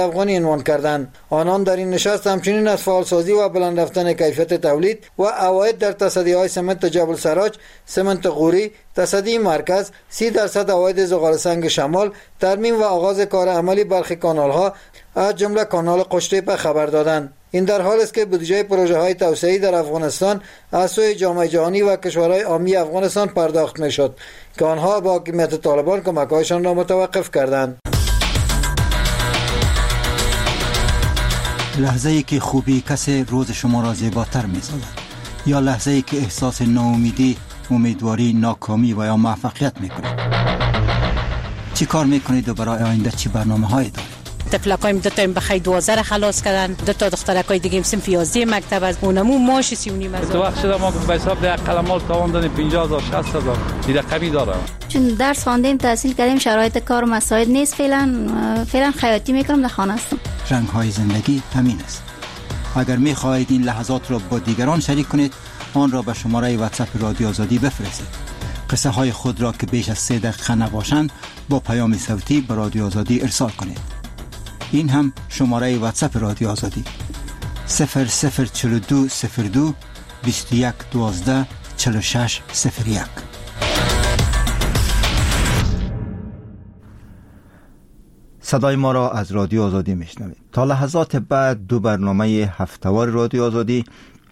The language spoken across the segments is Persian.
افغانی عنوان کردند. آنان در این نشست همچنین از فعالسازی و بلند رفتن کیفیت تولید و عواید در تصدیهای سمنت جبل سراج، سمنت غوری، تصدی مرکز، 30% عواید زغال سنگ شمال، ترمیم و آغاز کار عملی برخی کانال‌ها از جمله کانال قشتیپه خبر دادند. این در حال است که بودجه پروژه‌های توسعه‌ای در افغانستان از سوی جامعه جهانی و کشورهای عامی افغانستان پرداخت می‌شد که آنها با حکومت طالبان کمک‌هایشان را متوقف کردند. لحظه‌ای که خوبی کسی روز شما را زیباتر می‌سازد، یا لحظه‌ای که احساس ناامیدی، امیدواری، ناکامی و یا موفقیت می‌کنید. چی کار می‌کنید و برای آینده چی برنامه‌هایی دارید؟ طفلکایم دو تا بخای 12 خلاص کردن، دو تا دخترکای دیگه صنف 11 مکتب از اونمو ماش 3.5 از. تو وقت شده ما به حساب ده قلمال تواندن 50000 60000 این رقمی داره. چون درس خواندیم، تحصیل کردیم، شرایط کار مساعد نیست، فعلا خیاطی میکنم، در خانه هستم. رنگ‌های زندگی همین است. اگر می‌خواهید این لحظات را با دیگران شریک کنید، آن را به شماره واتساپ رادیو آزادی بفرستید. قصه های خود را که بیش از 3 دقیقه نباشند با پیام صوتی به رادیو آزادی ارسال کنید. این هم شماره واتساپ رادیو آزادی 0042 02 21 12 46 01. صدای ما را از رادیو آزادی میشنوید. تا لحظات بعد دو برنامه هفته‌وار رادیو آزادی،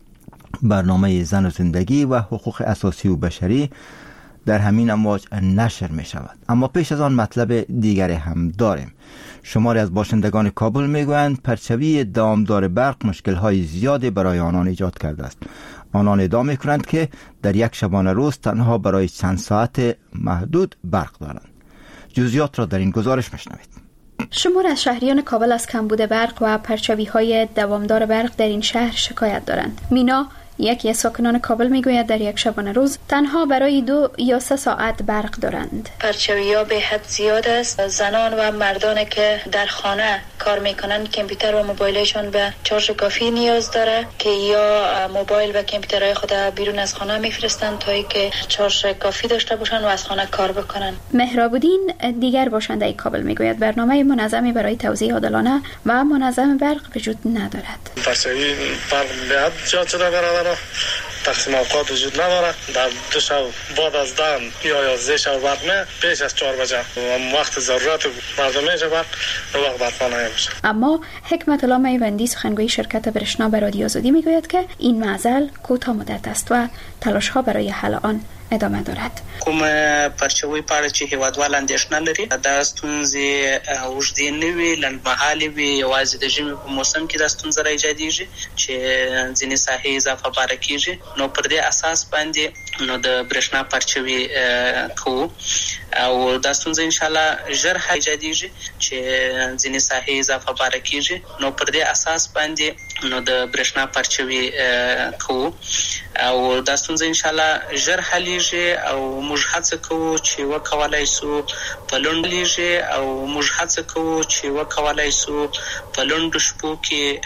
برنامه زن و زندگی و حقوق اساسی و بشری در همین امواج نشر می شود. اما پیش از آن مطلب دیگری هم داریم. شماری از باشندگان کابل می گویند پرچوی دامدار برق مشکل‌های زیادی برای آنان ایجاد کرده است. آنان ادعا می کنند که در یک شبانه روز تنها برای چند ساعت محدود برق دارند. جزئیات را در این گزارش میشنوید. شمار از شهریان کابل از کمبود برق و پرچوی‌های دوامدار برق در این شهر شکایت دارند. مینا، یکی از ساکنان کابل میگوید در یک شبانه روز تنها برای 2 یا 3 ساعت برق دارند. پرچوی‌ها به حد زیاد است. زنان و مردانی که در خانه کار میکنن کامپیوتر و موبایلشون به چارج کافی نیاز داره که یا موبایل و کامپیوترهای خود بیرون از خانه میفرستن تا اینکه چارج کافی داشته باشن و از خانه کار بکنن. مهراب‌الدین دیگر باشنده کابل میگوید برنامه منظمی برای توزیع عادلانه و منظم برق وجود ندارد. پرچوی برق به حد زیاد شده برادر، تقسیم اوقات وجود نداره. در 2 شب بعد از 10 یا 11 شب بعد پیش از 4 بجه وقت ضرورت مردم میشه برق وقت برق نمیشه. اما حکمت الله میوندی سخنگوی شرکت برشنا به رادیو آزادی میگوید که این معضل کوتاه مدت است و تلاش ها برای حل آن ادامه دارد. کوم پرچوي پاره چې هیوادوال اندېښنه لري دا ستونزې اوږدې نه وي لنډمهالې وي، یوازې د ژمي په موسم کې دا ستونزه راایجادېږي چې ځینې ساحې اضافه باره کېږي. نو پر دې اساس باندې نو د برېښنا پرچوي کوو او دا ستونزه ان شاء الله ژر ایجادېږي چې ځینې ساحې اضافه باره کېږي. نو پر دې اساس باندې نو د برېښنا پرچوي کوو او دا ستونزه ان شاء الله ژر حل او موږ هڅه کوو چې وکولای سو په لوندلیږي او موږ هڅه کوو چې وکولای سو په لوند شپو کې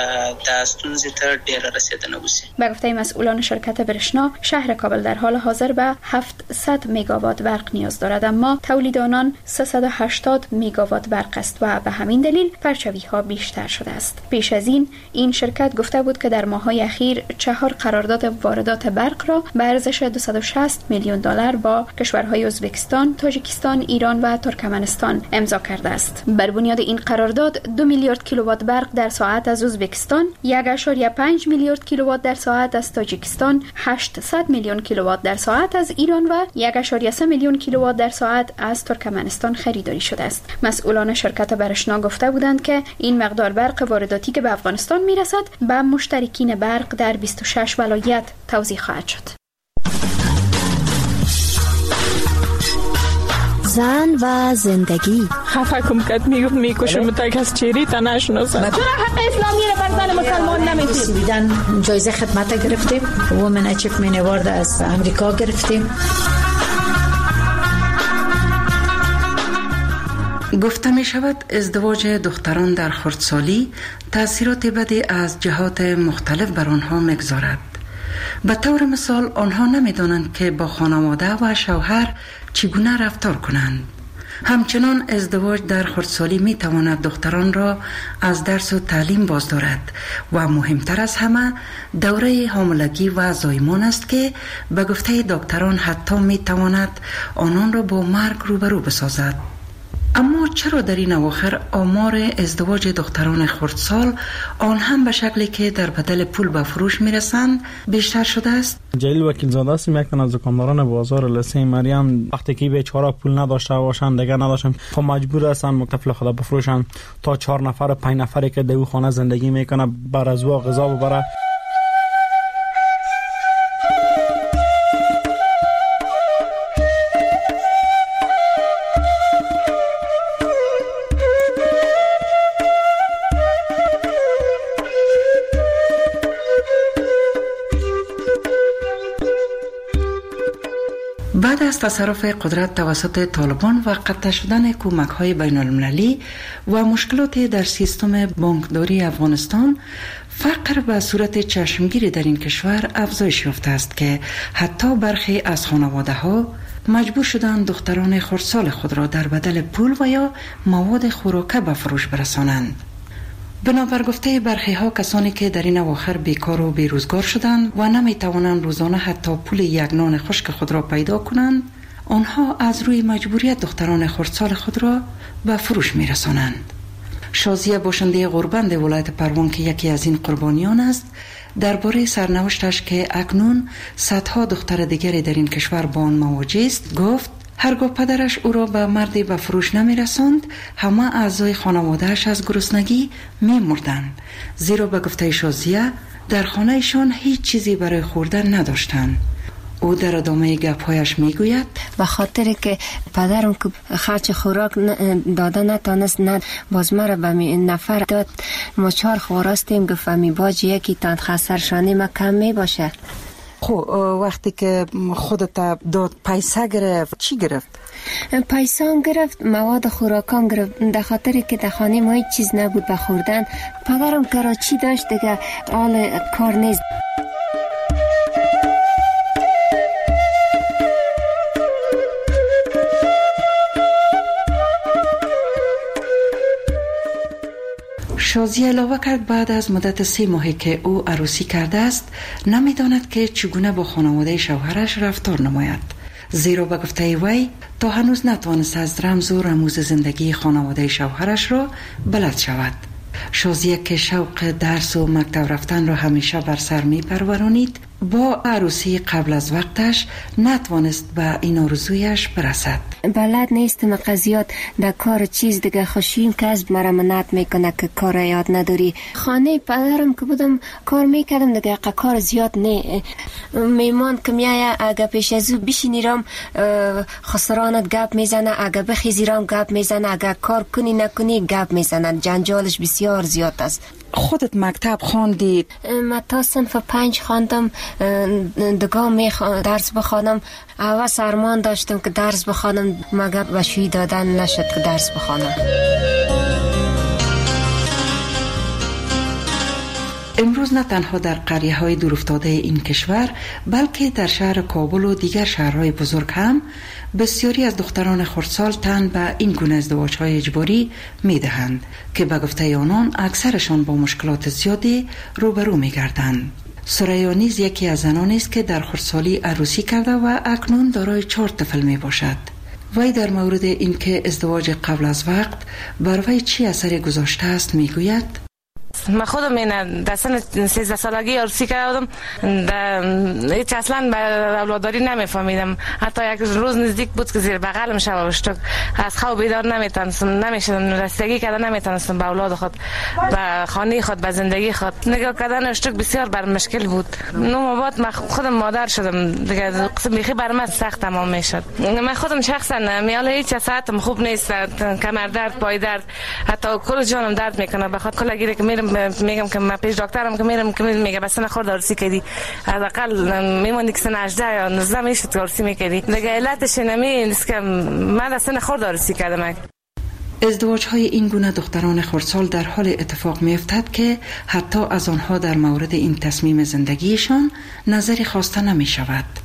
د ستونزې ته ډېر رسیدنه وشي. به گفته مسئولان شرکت برشنا، شهر کابل در حال حاضر به 700 مگاوات برق نیاز دارد، اما تولید آنان 380 مگاوات برق است و به همین دلیل پرچوی ها بیشتر شده است. پیش از این شرکت گفته بود که در ماه‌های اخیر 4 قرارداد واردات برق را به ارزش 260 میلیون دلار با کشورهای ازبکستان، تاجیکستان، ایران و ترکمنستان امضا کرده است. بر بنیاد این قرارداد 2 میلیارد کیلووات برق در ساعت از ازبکستان، 1.5 میلیارد کیلووات در ساعت از تاجیکستان، 800 میلیون کیلووات در ساعت از ایران و 1.3 میلیون کیلووات در ساعت از ترکمنستان خریداری شده است. مسئولان شرکت برشنا گفته بودند که این مقدار برق وارداتی که به افغانستان میرسد به مشترکین برق در 26 ولایت توزیع خواهد شد. زن و زندگی. خفه کم کت میکشم تا کس چیری تا نشناسم. چرا حق اسلامی رو بر زن مسلمان نمیدید؟ دیدن جایزه خدمت گرفتیم، وومن اچیومنت اوارد از امریکا گرفتیم. گفته می شود ازدواج دختران در خردسالی تأثیرات بدی از جهات مختلف بر آنها میگذارد. به طور مثال آنها نمیدانند که با خانواده و شوهر چگونه رفتار کنند. همچنان ازدواج در خردسالی می تواند دختران را از درس و تعلیم باز دارد و مهمتر از همه دوره حاملگی و زایمان است که به گفته دکتران حتی می تواند آنان را با مرگ روبرو بسازد. اما چرا در این اواخر آمار ازدواج دختران خردسال آن هم به شکلی که در بدل پول به فروش میرسند بیشتر شده است؟ جلیل وکیل زاده است، یک تن از دکانداران بازار لسه مریم. وقتی که بیچاره پول نداشته باشند دیگه نداشتن، خب مجبور هستن مکتفل خدا بفروشن تا 4 نفر 5 نفری که در او خانه زندگی میکنه بر از او غذا ببره. بعد از تصرف قدرت توسط طالبان و قطع شدن کمک‌های بین‌المللی و مشکلات در سیستم بانکداری افغانستان، فقر به صورت چشمگیری در این کشور افزایش یافته است که حتی برخی از خانواده‌ها مجبور شدند دختران خردسال خود را در بدل پول و یا مواد خوراکه به فروش برسانند. بنابر گفته برخی ها، کسانی که در این اواخر بیکار و بیروزگار شدند و نمی توانند روزانه حتی پول یک نان خشک خود را پیدا کنند، آنها از روی مجبوریت دختران خردسال خود را به فروش می رسانند. شازیه باشنده غوربند ولایت پروان که یکی از این قربانیان است، درباره سرنوشتش که اکنون صدها دختر دیگری در این کشور با آن مواجه است گفت: هرگاه پدرش او را به مردی به فروش نمی رساند، همه اعضای خانوادهش از گرسنگی می مردند، زیرا به گفته شازیه در خانهشان هیچ چیزی برای خوردن نداشتند. او در ادامه گپ‌هایش میگوید: به خاطر که پدرم که خرچ خوراک داده نتانست، نه باز مرا به نفر داد، ما 4 خواراستیم، گفتم باج یکی تان خسرشانی ما کم می باشه. خب وقتی که خودت داد پیسه گرفت چی گرفت؟ پیسان گرفت، مواد خوراکام گرفت، در خاطر که در خانه ما هیچ چیز نبود به خوردن. پدرم کراچی داشت دیگه، حال کار نیست. شازی علاوه کرد بعد از مدت 3 ماهی که او عروسی کرده است، نمیداند که چگونه با خانواده شوهرش رفتار نماید، زیرا به گفته وی تا هنوز نتوانست از رمز و رموز زندگی خانواده شوهرش را بلد شود. شازیه که شوق درس و مکتب رفتن را همیشه بر سر می پرورانید، با عروسی قبل از وقتش نتوانست به این آرزویش برسد. بلد نیستم قضیات در کار چیز دیگه، خوشیم کسب مرا منعت میکنه که کار یاد نداری. خانه پدرم که بودم کار میکردم دیگه، کار زیاد نه. میمان که میایه اگه پیش از او بشینیرم خسرانت گپ میزنه، اگه بخیزیرم گپ میزنه، اگه کار کنی نکنی گپ میزنه. جنجالش بسیار زیاد است. خودت مکتب خواندی؟ من تا صنف 5 خواندم، دگاه درس بخوانم. اول سرمان داشتم که درس بخوانم، مگر بشوی دادن نشد که درس بخوانم. امروز نه تنها در قریه های دورافتاده این کشور، بلکه در شهر کابل و دیگر شهرهای بزرگ هم بسیاری از دختران خردسال تن به این گونه ازدواج های اجباری می دهند که به گفته آنان اکثرشان با مشکلات زیادی روبرو می گردند. سریا نیز یکی از زنانی است که در خردسالی عروسی کرده و اکنون دارای 4 طفل می باشد. وی در مورد اینکه ازدواج قبل از وقت بر وی چی اثری گذاشته است می گوید: من خودم این در سن 13 سالگی عروسی کردم، هیچ اصلا به اولاداری نمیفهمیدم. حتی یک روز نزدیک بود که زیر بغلم شب و شتک از خواب بیدار نمیشدم، رسیدگی کردن نمیتونستم به اولاد خود، به خانه خود، به زندگی خود. نگاه کردن شتک بسیار بر مشکل بود. 9 ماه بعد من خودم مادر شدم دیگه، قسم بیخی بر من سخت تمام میشد. من خودم شخصا میال هیچ ساعتم خوب نیست، کمر درد، پای درد، حتی کل جانم درد میکنه. بخاطر کلاگیری که میگم که من پیش دکترم که میرم میگه بس نخورد عروسی کردی، حداقل میموندی که سن 18 یا 19 میشد عروسی میکردی دیگه. علتش نیست که من سن خورد عروسی کردم. ازدواج های این گونه دختران خردسال در حال اتفاق می افتد که حتی از آنها در مورد این تصمیم زندگیشان نظری خواسته نمی شود.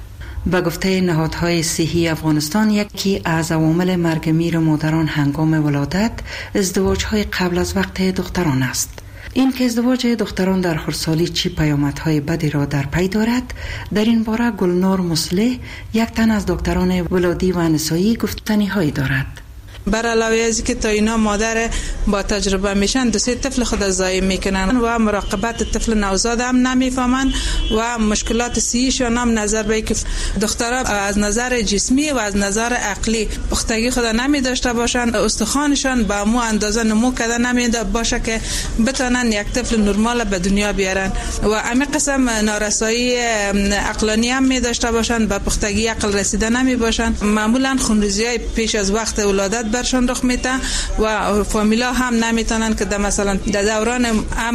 به گفته نهادهای صحی افغانستان یکی از عوامل مرگ میر مادران هنگام ولادت ازدواج‌های قبل از وقت دختران است. این که ازدواج دختران در خردسالی چی پیامدهای بدی را در پی دارد، در این باره گلنار مصلح یک تن از دکتران ولادی و نسایی گفتنی هایی دارد. بر علاوه از که تا اینا مادر با تجربه میشن 2-3 طفل خود ضایع میکنن و مراقبت طفل نوزاد هم نمیفهمن و مشکلات صحیشون هم نظر به که دخترها از نظر جسمی و از نظر عقلی پختگی خود نمی داشته باشن، استخوانشان به مو اندازه نمو کرده نمیده باشه که بتونن یک طفل نرمال به دنیا بیارن و همین قسم نارسایی عقلانی هم می داشته باشن، به پختگی عقل رسیده نمی باشن. معمولا خونریزی‌های پیش از وقت ولادت برشان رخ میده و فامیلا هم نمیتونن که مثلا در دوران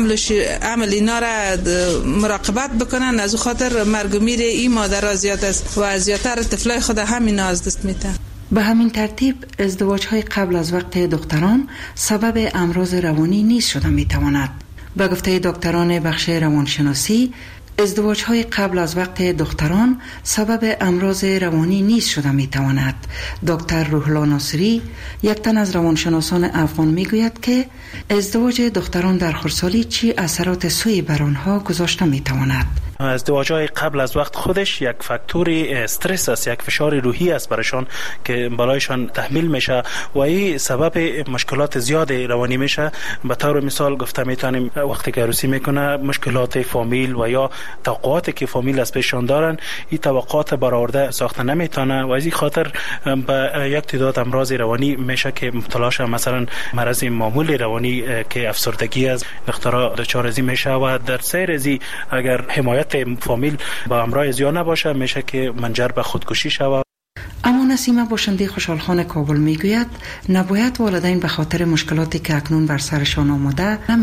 عمل اینا را مراقبت بکنن. از خاطر مرگ و میر این مادرها زیاد است و زیادتر طفلای خود همین از دست میدن. به همین ترتیب ازدواج‌های قبل از وقت دختران سبب امراض روانی نیز شده میتواند. به گفته دکتران بخش روانشناسی، ازدواج‌های قبل از وقت دختران سبب امراض روانی نیز شده میتواند. دکتر روح‌الله ناصری، یک تن از روانشناسان افغان، میگوید که ازدواج دختران در خردسالی چی اثرات سوئی بر آنها گذاشته میتواند. ازدواج‌های قبل از وقت خودش یک فاکتور استرس است، یک فشار روحی است برایشان که بالایشان تحمیل میشه و این سبب مشکلات زیاد روانی میشه. به طور مثال گفته میتونیم وقتی که عروسی میکنه مشکلات فامیل و یا توقعاتی که فامیل از پیششان دارن، این توقعات برآورده ساخته نمیتونه و از این خاطر به یک تعداد امراض روانی میشه که مبتلا شه. مثلا مرض معمول روانی که افسردگی است، دخترها دچار از این میشه و در سیر از اگر حمایت فامیل با امراض زیاد نباشه میشه که منجر به خودکشی شود. اما نسیمه باشنده خوشحالخان کابل میگوید نباید والدین به خاطر مشکلاتی که اکنون بر سرشان آمده